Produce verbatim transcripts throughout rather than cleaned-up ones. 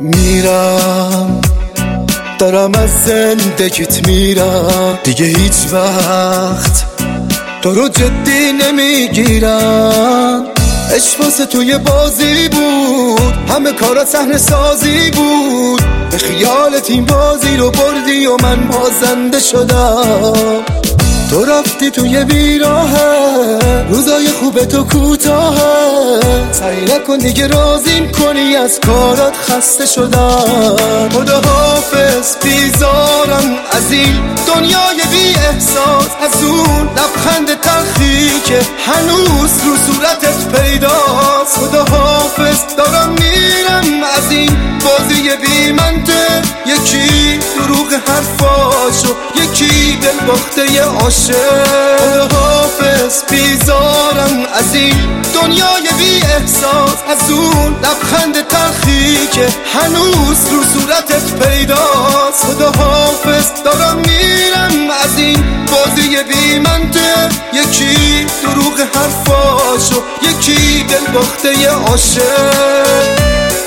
میرم، دارم از زندگیت میرم، دیگه هیچ وقت تو رو جدی نمیگیرم. عشق واسه توی بازی بود، همه کارا صحنه سازی بود، به خیالت این بازی رو بردی و من بازنده شدم. تو رفتی توی بیراهه، روزای خوب تو کوتاهه، سعی نکن دیگه راضیم کنی، از کارات خسته شدم. خدا حافظ، بیزارم از این دنیای بی احساس، از اون لبخند تلخی که هنوز رو صورتت پیداست. خدا حافظ، دارم میرم از این بازی بی منطق، یکی دروغ حرفاشو، یکی دل باخته عاشق. خدا حافظ، بیزارم از این دنیای بی احساس، از اون لبخند تلخی که هنوز رو صورتت پیداست. خدا حافظ، دارم میرم از این بازی بی منطق، یکی دروغ حرفاشو، یکی دل باخته عاشق.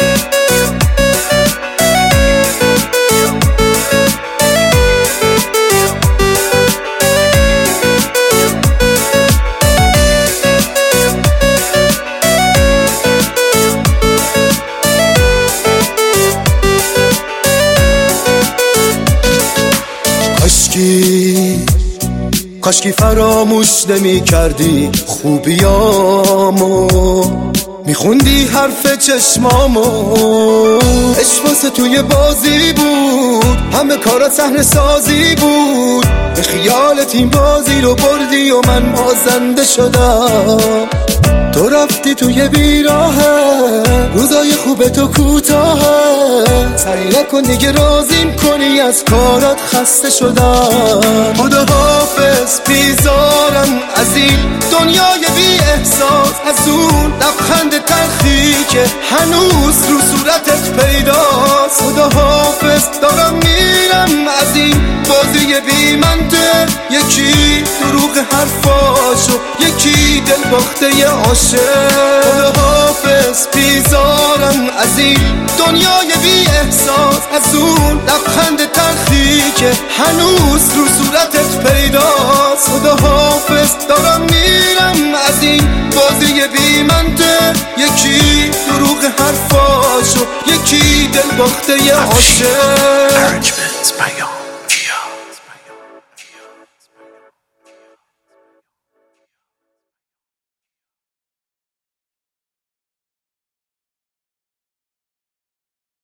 کاشکی کاشکی فراموش نمی کردی خوبیامو، میخوندی حرف چشمامو. عشق واسه توی بازی بود، همه کارا صحنه سازی بود، به خیالت این بازی رو بردی و من بازنده شدم. تو رفتی توی بیراهه، روزای خوب تو کوتاهه، سعی نکن دیگه راضیم کنی، از کارات خسته شدم. خدا حافظ، بیزارم از این دنیای بی احساس، از اون لبخند تلخی که هنوز رو صورتت پیداست. خدا حافظ، دارم میرم از این بازی بی منطق، یکی دروغ حرفاشو، یکی دل باخته عاشق. خدا حافظ، بیزارم از این دنیای بی احساس، از اون لبخند تلخی که هنوز رو صورتت پیداست. خدا حافظ، دارم میرم از این بازی بی منطق، یکی دروغ حرفاشو، یکی دل باخته عاشق.